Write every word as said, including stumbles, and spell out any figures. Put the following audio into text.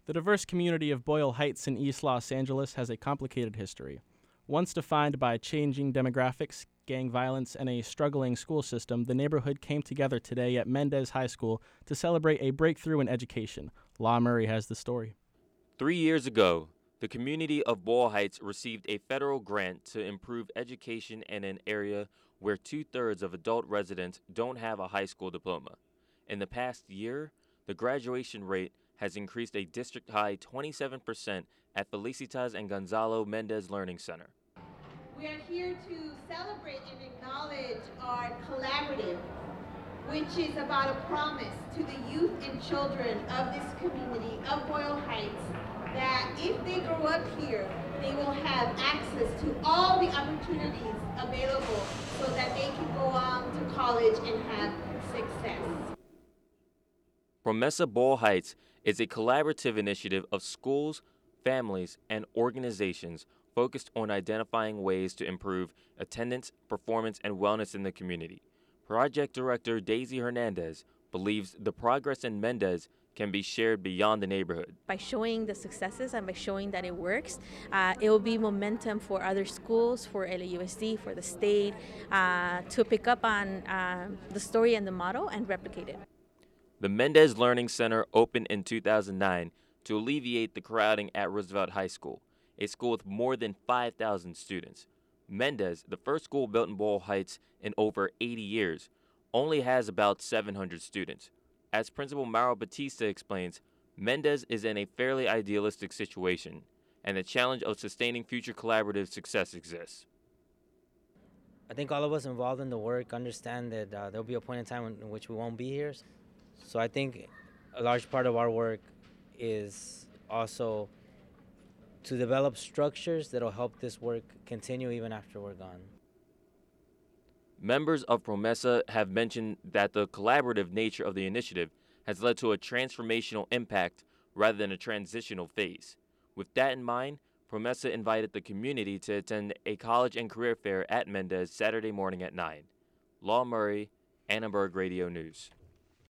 The diverse community of Boyle Heights in East Los Angeles has a complicated history. Once defined by changing demographics, gang violence, and a struggling school system, the neighborhood came together today at Mendez High School to celebrate a breakthrough in education. Law Murray has the story. Three years ago, the community of Boyle Heights received a federal grant to improve education in an area where two-thirds of adult residents don't have a high school diploma. In the past year, the graduation rate has increased a district-high twenty-seven percent at Felicitas and Gonzalo Mendez Learning Center. We are here to celebrate and acknowledge our collaborative, which is about a promise to the youth and children of this community of Boyle Heights that if they grow up here, they will have access to all the opportunities available so that they can go on to college and have success. Promesa Boyle Heights is a collaborative initiative of schools, families, and organizations focused on identifying ways to improve attendance, performance, and wellness in the community. Project Director Daisy Hernandez believes the progress in Mendez can be shared beyond the neighborhood. By showing the successes and by showing that it works, uh, it will be momentum for other schools, for L A U S D, for the state, uh, to pick up on uh, the story and the model and replicate it. The Mendez Learning Center opened in two thousand nine to alleviate the crowding at Roosevelt High School, a school with more than five thousand students. Mendez, the first school built in Boyle Heights in over eighty years, only has about seven hundred students. As Principal Mauro Batista explains, Mendez is in a fairly idealistic situation, and the challenge of sustaining future collaborative success exists. I think all of us involved in the work understand that uh, there'll be a point in time in, in which we won't be here. So I think a large part of our work is also to develop structures that'll help this work continue even after we're gone. Members of Promesa have mentioned that the collaborative nature of the initiative has led to a transformational impact rather than a transitional phase. With that in mind, Promesa invited the community to attend a college and career fair at Mendez Saturday morning at nine. Law Murray, Annenberg Radio News.